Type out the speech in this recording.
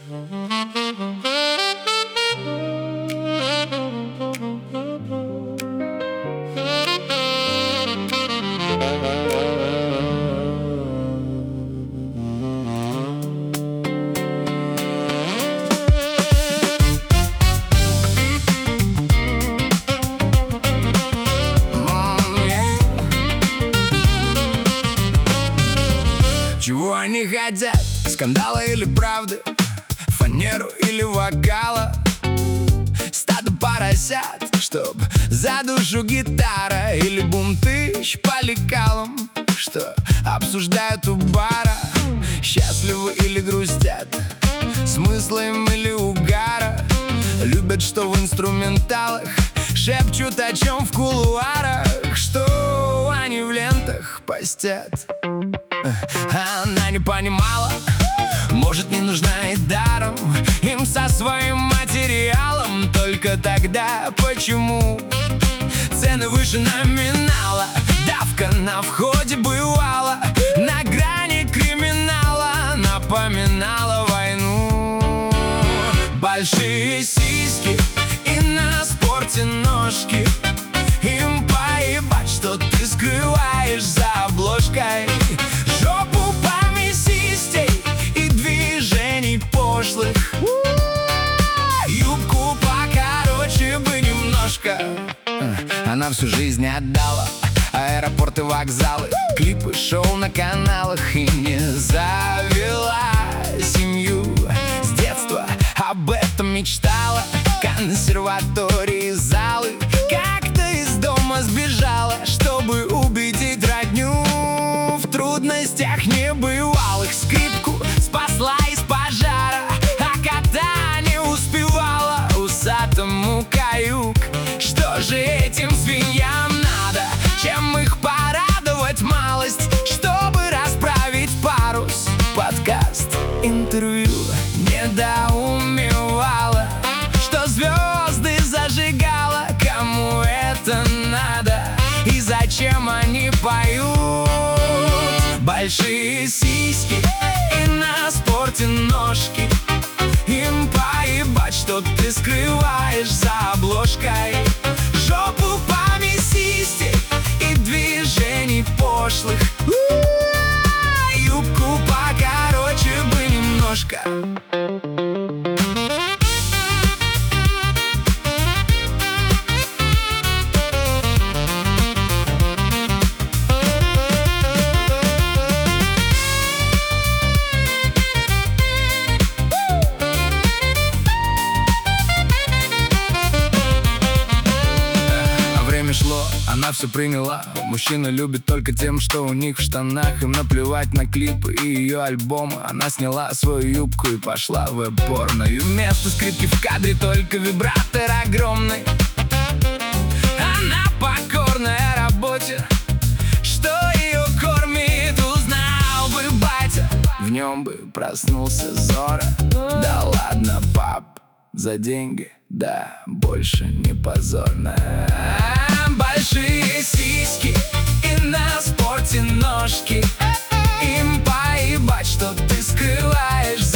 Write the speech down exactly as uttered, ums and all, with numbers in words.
Чего они хотят? Скандала или правды? Фанеру или вокала? Стадо поросят, чтоб за душу гитара? Или бунтыщ по лекалам, что обсуждают у бара? Счастливы или грустят? Смысла им или угара? Любят, что в инструменталах, шепчут, о чем в кулуарах, что они в лентах постят. Она не понимала, может, не нужна и даром им со своим материалом. Только тогда почему цены выше номинала? Давка на входе бывала на грани криминала, напоминала войну. Большие сиськи и на спорте ножки, им поебать, что ты скрываешь за обложкой. Жопу по мясистей и движений пошлых, юбку покороче бы немножко. Она всю жизнь отдала аэропорты, вокзалы, клипы, шоу на каналах и не завела семью. С детства об этом мечтала, консерватории, залы. Как-то из дома сбежала, чтобы убедить родню в трудностях небывалых. Скрипку спасла из пожара, а кота не успевала усатому каюк. Что же этим свиньям надо? Чем их порадовать малость, чтобы расправить парус? Подкаст, интервью недоумевала, что звезды зажигала. Кому это надо и зачем они поют? Большие сиськи и на спорте ножки, им поебать, что ты скрываешь за обложкой. Жопу по мясистей и движений пошлых, юбку покороче бы немножко. Шло, она все приняла. Мужчина любит только тем, что у них в штанах. Им наплевать на клипы и ее альбомы. Она сняла свою юбку и пошла в веб-порно. И вместо скрипки в кадре только вибратор огромный. Она покорная работе, что ее кормит, узнал бы батя. В нем бы проснулся Зора. Да ладно, пап, за деньги, да, больше не позорно. Большие сиськи и на спорте ножки, им поебать, что ты скрываешь